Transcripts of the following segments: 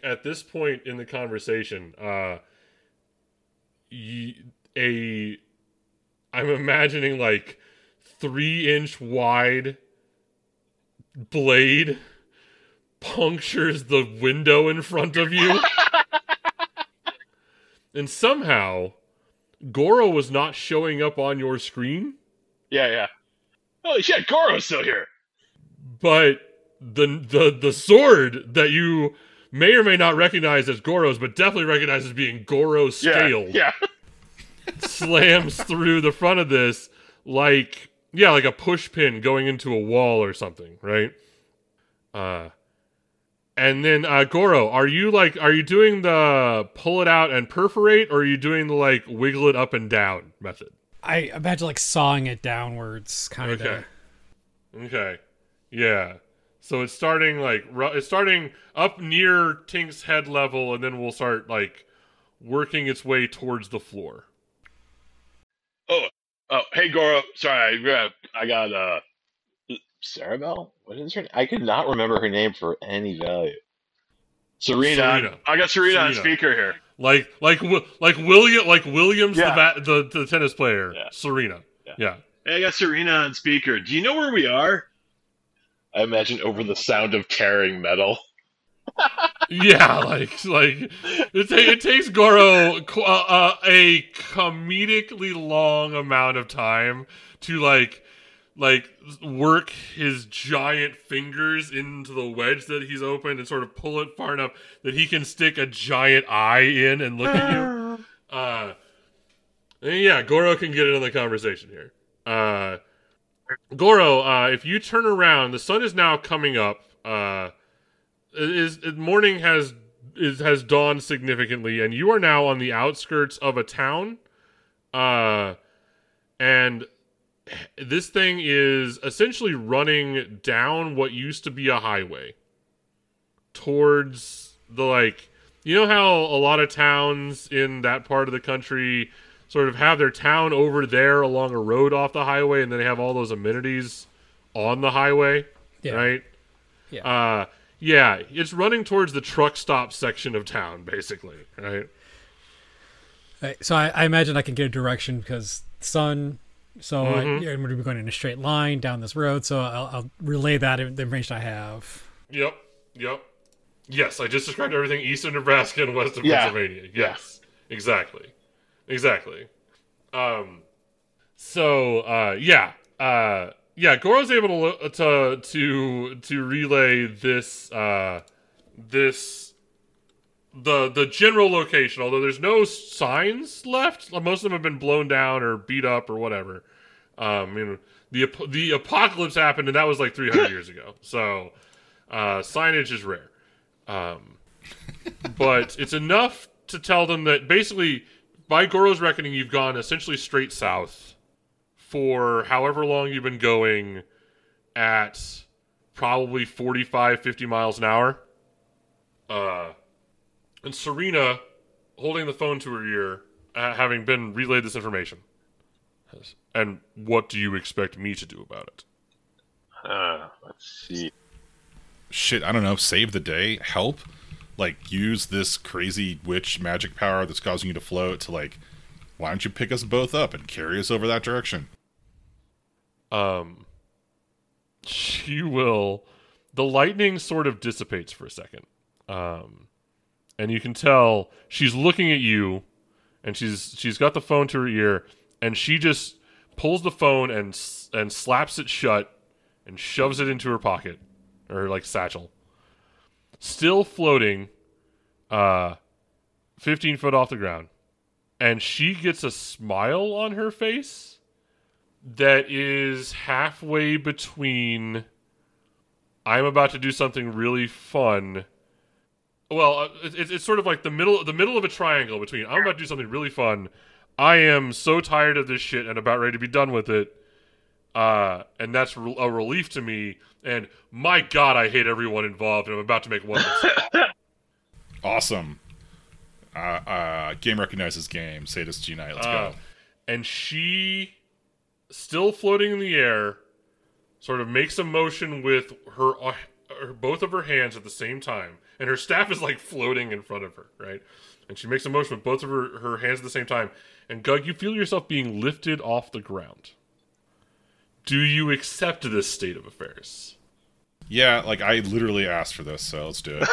at this point in the conversation, I'm imagining like 3-inch wide blade punctures the window in front of you. And somehow Goro was not showing up on your screen. Yeah. Holy shit, Goro's still here. But the sword that you may or may not recognize as Goro's, but definitely recognize as being Goro's scale, Yeah. slams through the front of this like a push pin going into a wall or something, right? And then Goro, are you doing the pull it out and perforate, or are you doing the like wiggle it up and down method? I imagine like sawing it downwards, kind of. Okay. Yeah. So it's starting up near Tink's head level, and then we'll start like working its way towards the floor. Oh, hey Goro. Sorry, I got Sarabelle? What is her name? I could not remember her name for any value. Serena. I got Serena on speaker here. Like Williams, the tennis player. Yeah. Serena. Yeah. Hey, I got Serena on speaker. Do you know where we are? I imagine over the sound of tearing metal. Yeah, like it takes Goro a comedically long amount of time to like work his giant fingers into the wedge that he's opened and sort of pull it far enough that he can stick a giant eye in and look at you. And yeah, Goro can get into the conversation here. Goro, if you turn around, the sun is now coming up. Morning has dawned significantly, and you are now on the outskirts of a town. And this thing is essentially running down what used to be a highway towards the, like, you know how a lot of towns in that part of the country sort of have their town over there along a road off the highway, and then they have all those amenities on the highway, right? Yeah. Yeah, it's running towards the truck stop section of town, basically, right? So I imagine I can get a direction because sun. So I'm going to be going in a straight line down this road. So I'll relay that the information I have. Yep. Yes, I just described everything east of Nebraska and west of Pennsylvania. Yes, exactly. Goro's able to relay this the general location, although there's no signs left. Most of them have been blown down or beat up or whatever. The apocalypse happened, and that was like 300 years ago. So signage is rare. But it's enough to tell them that basically, by Goro's reckoning, you've gone essentially straight south for however long you've been going at probably 45, 50 miles an hour. And Serena, holding the phone to her ear, having been relayed this information. And what do you expect me to do about it? Let's see. Shit, I don't know. Save the day? Help? Like, use this crazy witch magic power that's causing you to float to, like, why don't you pick us both up and carry us over that direction? She will. The lightning sort of dissipates for a second. And you can tell she's looking at you, and she's got the phone to her ear, and she just pulls the phone and slaps it shut and shoves it into her pocket, or like satchel. Still floating, 15 foot off the ground, and she gets a smile on her face that is halfway between I'm about to do something really fun. Well, it's sort of like the middle of a triangle between I'm about to do something really fun, I am so tired of this shit and about ready to be done with it, and that's a relief to me, and my God, I hate everyone involved, and I'm about to make one mistake. Awesome. Game recognizes game. Sadist G-Night. Let's go. And she, still floating in the air, sort of makes a motion with her both of her hands at the same time, and her staff is like floating in front of her, right? And she makes a motion with both of her hands at the same time. And Gug, you feel yourself being lifted off the ground. Do you accept this state of affairs? Yeah, like I literally asked for this, so let's do it.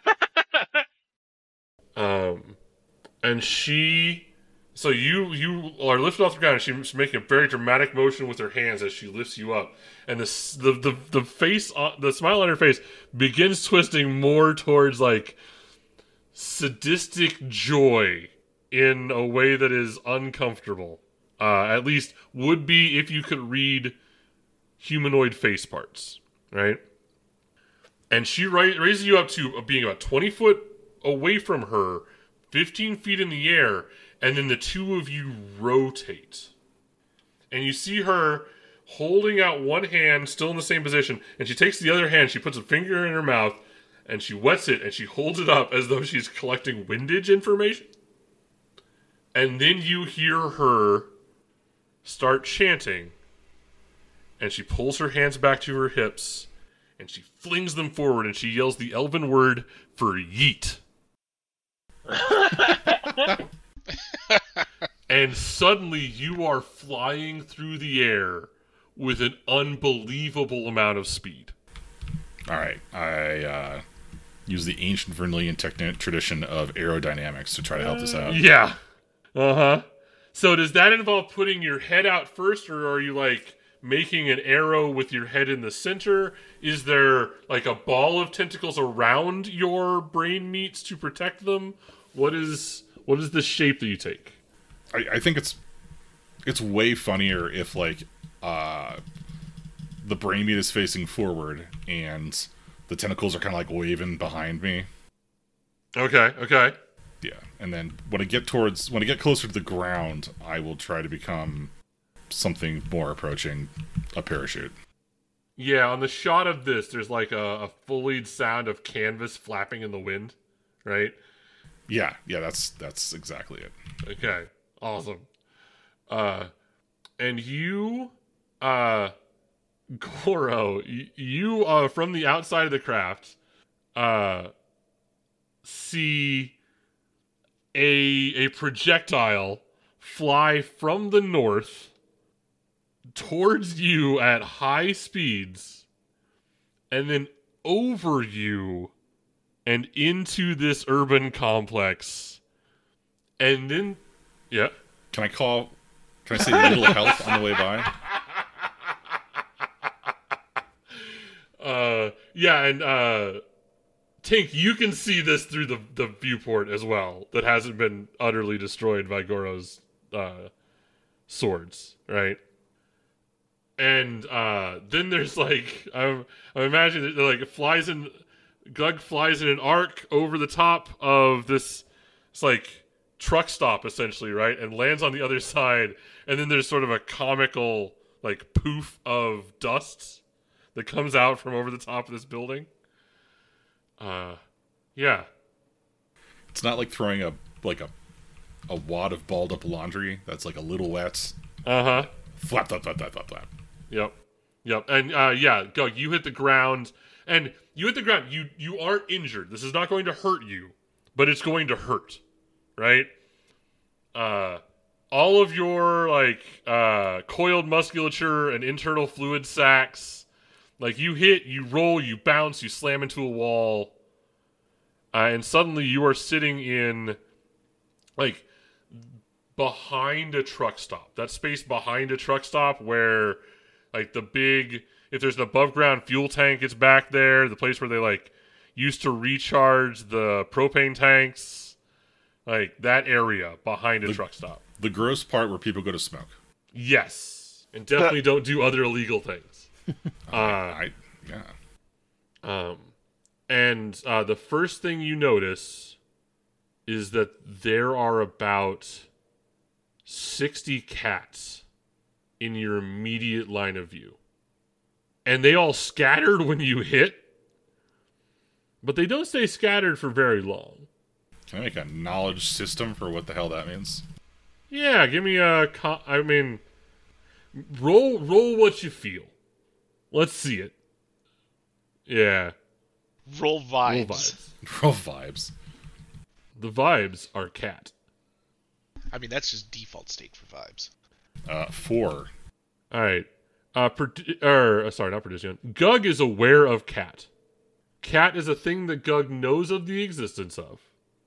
And so you are lifted off the ground, and she's making a very dramatic motion with her hands as she lifts you up, and the face, the smile on her face begins twisting more towards like sadistic joy in a way that is uncomfortable. At least would be if you could read humanoid face parts, right? And she raises you up to being about 20 foot away from her, 15 feet in the air, and then the two of you rotate. And you see her holding out one hand, still in the same position, and she takes the other hand, she puts a finger in her mouth, and she wets it, and she holds it up as though she's collecting windage information. And then you hear her start chanting, and she pulls her hands back to her hips, and she flings them forward, and she yells the elven word for yeet. And suddenly you are flying through the air with an unbelievable amount of speed. All right, I use the ancient Vermilion tradition of aerodynamics to try to help this out. Yeah. So does that involve putting your head out first, or are you like making an arrow with your head in the center? Is there like a ball of tentacles around your brain meats to protect them? What is the shape that you take? I think it's way funnier if like the brain meat is facing forward and the tentacles are kind of like waving behind me. Okay. Yeah, and then when I get closer to the ground, I will try to become something more approaching a parachute. Yeah, on the shot of this, there's like a fully sound of canvas flapping in the wind, right? Yeah, that's exactly it. Okay, awesome. And you, Goro, you from the outside of the craft, see a projectile fly from the north towards you at high speeds, and then over you and into this urban complex. And then, yeah. Can I say little help on the way by? Yeah, and Tink, you can see this through the viewport as well that hasn't been utterly destroyed by Goro's swords, right? And then there's like I'm imagining that like Gug flies in an arc over the top of this. It's like truck stop essentially, right? And lands on the other side, and then there's sort of a comical like poof of dust that comes out from over the top of this building. Yeah. It's not like throwing a wad of balled up laundry that's like a little wet. Flap. Flap, flap, flap, flap, flap, flap. Yep. And yeah, Gug, you hit the ground, and you hit the ground. You aren't injured. This is not going to hurt you, but it's going to hurt, right? All of your like coiled musculature and internal fluid sacs, like you hit, you roll, you bounce, you slam into a wall, and suddenly you are sitting in like behind a truck stop. That space behind a truck stop where like the big, if there's an above ground fuel tank, it's back there. The place where they like used to recharge the propane tanks, like that area behind a truck stop. The gross part where people go to smoke. Yes, and definitely don't do other illegal things. And the first thing you notice is that there are about 60 cats in your immediate line of view. And they all scattered when you hit, but they don't stay scattered for very long. Can I make a knowledge system for what the hell that means? Yeah, give me a... roll what you feel. Let's see it. Yeah. Roll vibes. Roll vibes. Roll vibes. The vibes are cat. I mean, that's just default state for vibes. 4. All right. Sorry, not Perdition. Gug is aware of cat. Cat is a thing that Gug knows of the existence of.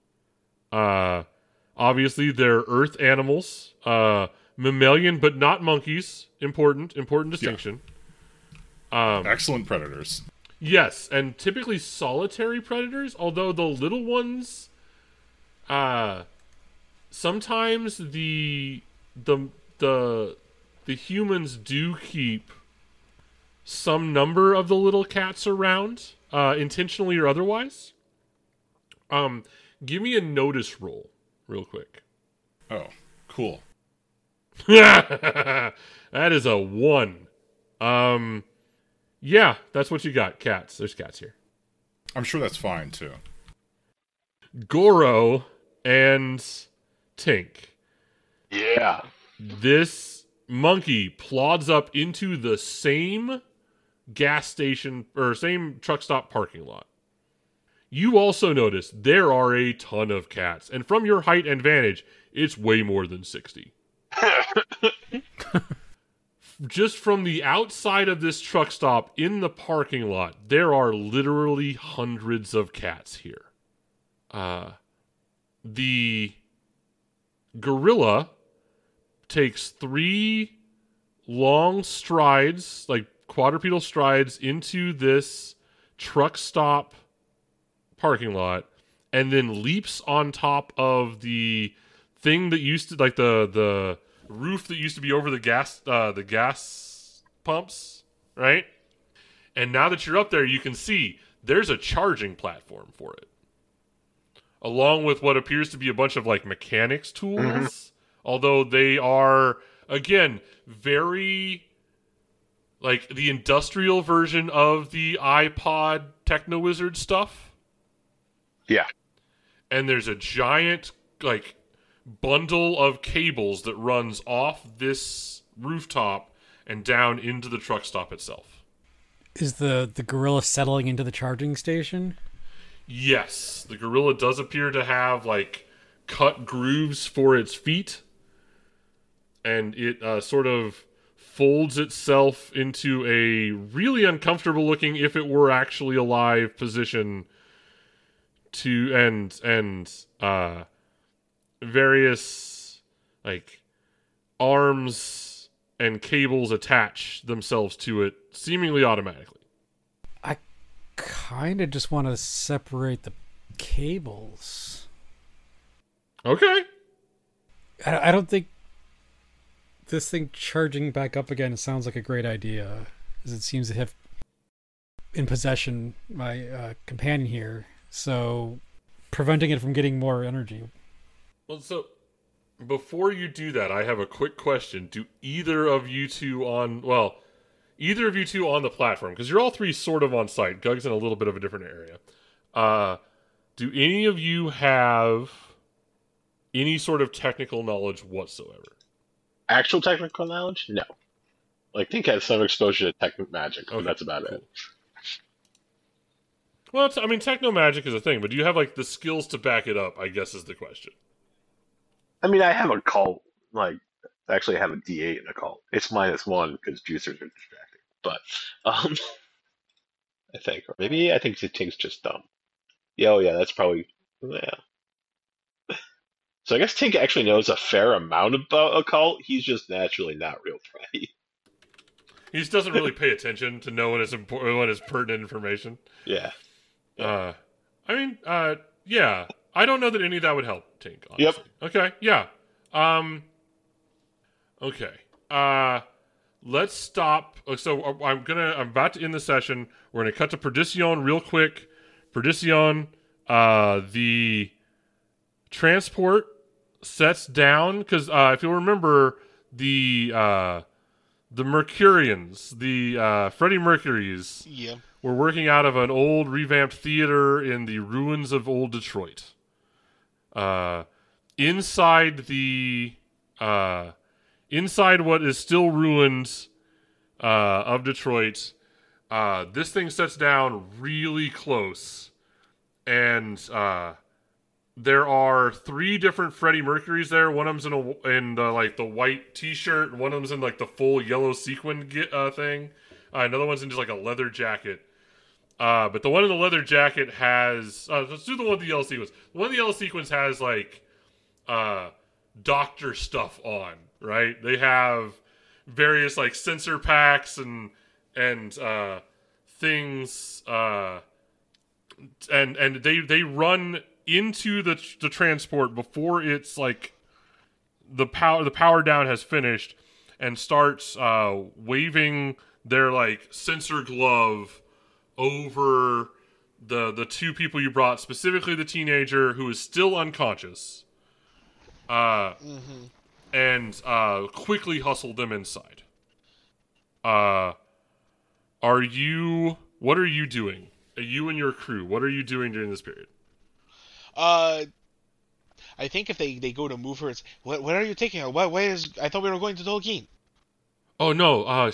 Obviously, they're earth animals. Mammalian, but not monkeys. Important distinction. Excellent predators. Yes, and typically solitary predators, although the little ones, sometimes the humans do keep some number of the little cats around, intentionally or otherwise. Give me a notice roll, real quick. Oh, cool. That is a 1. Yeah, that's what you got. Cats. There's cats here. I'm sure that's fine, too. Goro and Tink. Yeah. This monkey plods up into the same gas station or same truck stop parking lot. You also notice there are a ton of cats, and from your height and vantage, it's way more than 60. Just from the outside of this truck stop in the parking lot, there are literally hundreds of cats here. The gorilla takes 3 long strides, like quadrupedal strides, into this truck stop parking lot, and then leaps on top of the thing that used to, like the roof that used to be over the gas pumps, right? And now that you're up there, you can see there's a charging platform for it, along with what appears to be a bunch of like mechanics tools, although they are, again, very like the industrial version of the iPod Techno-Wizard stuff. Yeah. And there's a giant like bundle of cables that runs off this rooftop and down into the truck stop itself. Is the gorilla settling into the charging station? Yes, the gorilla does appear to have like cut grooves for its feet, and it sort of folds itself into a really uncomfortable looking, if it were actually alive, position to and various like arms and cables attach themselves to it seemingly automatically. I kind of just want to separate the cables. Okay. I don't think this thing charging back up again sounds like a great idea, as it seems to have in possession my companion here, so preventing it from getting more energy. Well, so before you do that, I have a quick question. Do either of you two on the platform, because you're all 3 sort of on site. Gug's in a little bit of a different area. Do any of you have any sort of technical knowledge whatsoever? Actual technical knowledge? No. Like, Tink has some exposure to tech magic, but that's about it. Well, techno magic is a thing, but do you have like the skills to back it up, I guess is the question. I mean, I have a cult. Like, actually, I have a D8 in a cult. It's -1 because juicers are distracting. But, I think. Or maybe I think Tink's just dumb. Yeah, oh yeah, that's probably... Yeah. So I guess Tink actually knows a fair amount about occult. He's just naturally not real bright. He just doesn't really pay attention to know when it's important, when it's pertinent information. Yeah. Yeah. I don't know that any of that would help, Tink, honestly. Yep. Okay, yeah. Okay. Let's stop. So I'm about to end the session. We're gonna cut to Perdition real quick. Perdition, the transport sets down, because if you'll remember, the Mercurians, the Freddie Mercurys, Yeah. were working out of an old revamped theater in the ruins of old Detroit. Inside what is still ruins of Detroit, This thing sets down really close, and there are 3 different Freddie Mercurys there. One of them's in the white T-shirt, and one of them's in like the full yellow sequin thing. Another one's in just like a leather jacket. But the one in the leather jacket has... let's do the one with the yellow sequins. The one in the yellow sequins has, like, doctor stuff on, right? They have various, like, sensor packs and things, and they run into the transport before it's, like, the power down has finished, and starts waving their, like, sensor glove over the 2 people you brought, specifically the teenager who is still unconscious, and quickly hustle them inside. What are you doing? You and your crew, what are you doing during this period? I think if they go to move her, it's what are you taking her? I thought we were going to Tolkien. Oh no,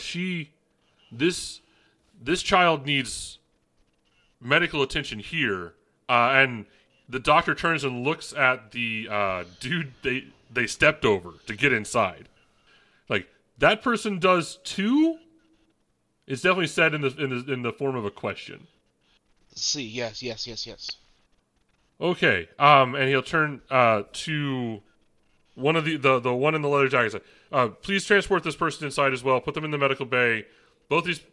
this child needs medical attention here, and the doctor turns and looks at the dude they stepped over to get inside. Like, that person does too? It's definitely said in the form of a question. See, yes. Okay, and he'll turn to one of the one in the leather jacket. Please transport this person inside as well. Put them in the medical bay. Both these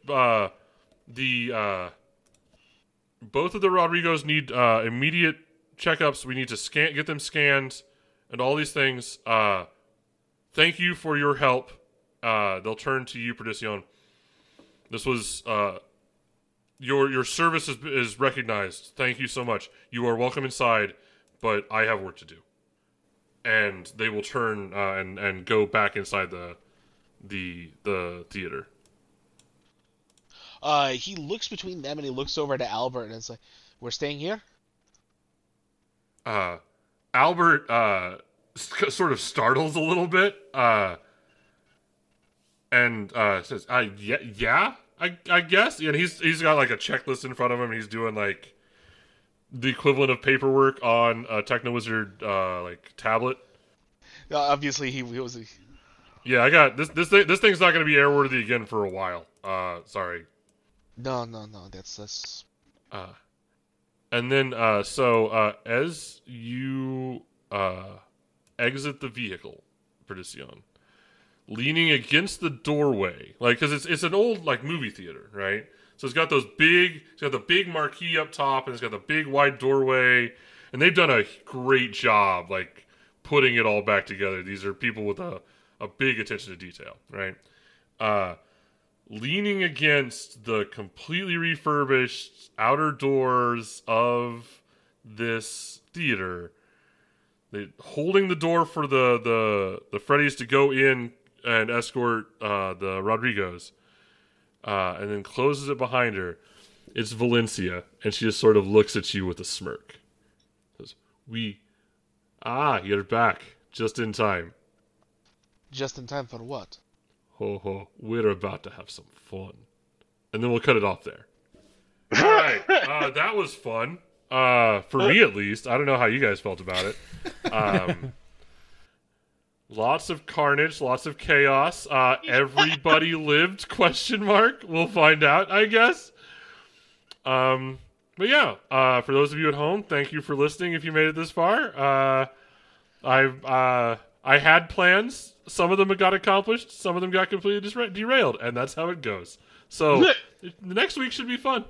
both of the Rodrigos need immediate checkups. We need to get them scanned, and all these things. Thank you for your help. They'll turn to you, Perdition. This was your service is recognized. Thank you so much. You are welcome inside, but I have work to do. And they will turn and go back inside the theater. He looks between them and he looks over to Albert and it's like, "We're staying here?" Albert sort of startles a little bit and says, yeah, I guess." And he's got like a checklist in front of him. And he's doing like the equivalent of paperwork on a Techno-Wizard like tablet. Obviously, he was. Yeah, I got this. This thing's not going to be airworthy again for a while. Sorry. No. That's. And then as you exit the vehicle, Perdition, leaning against the doorway, like, because it's an old like movie theater, right? So it's got the big marquee up top, and it's got the big wide doorway, and they've done a great job like putting it all back together. These are people with a big attention to detail, right? Leaning against the completely refurbished outer doors of this theater, holding the door for the Freddies to go in and escort the Rodrigos, and then closes it behind her. It's Valencia, and she just sort of looks at you with a smirk. Says, you're back, just in time. Just in time for what? Ho, we're about to have some fun. And then we'll cut it off there. All right, that was fun. For me, at least. I don't know how you guys felt about it. Lots of carnage, lots of chaos. Everybody lived, ? We'll find out, I guess. But yeah, for those of you at home, thank you for listening if you made it this far. I had plans. Some of them got accomplished. Some of them got completely derailed. And that's how it goes. So the next week should be fun.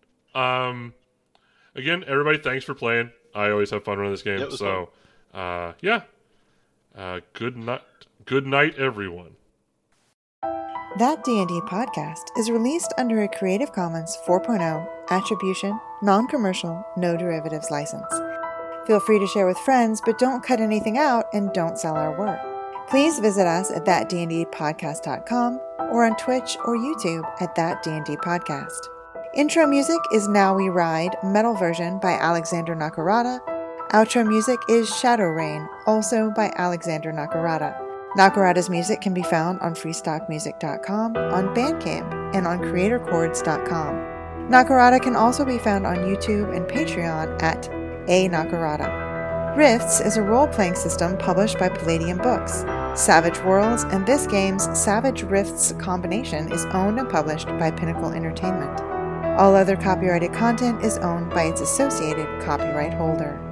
Again, everybody, thanks for playing. I always have fun running this game. So, yeah. Good night, everyone. That D&D podcast is released under a Creative Commons 4.0 Attribution, Non-Commercial, No Derivatives license. Feel free to share with friends, but don't cut anything out and don't sell our work. Please visit us at thatdndpodcast.com or on Twitch or YouTube at That D&D Podcast. Intro music is Now We Ride, metal version by Alexander Nakarada. Outro music is Shadow Rain, also by Alexander Nakarada. Nakarada's music can be found on freestockmusic.com, on Bandcamp, and on creatorchords.com. Nakarada can also be found on YouTube and Patreon at A Nakarada. Rifts is a role-playing system published by Palladium Books. Savage Worlds and this game's Savage Rifts combination is owned and published by Pinnacle Entertainment. All other copyrighted content is owned by its associated copyright holder.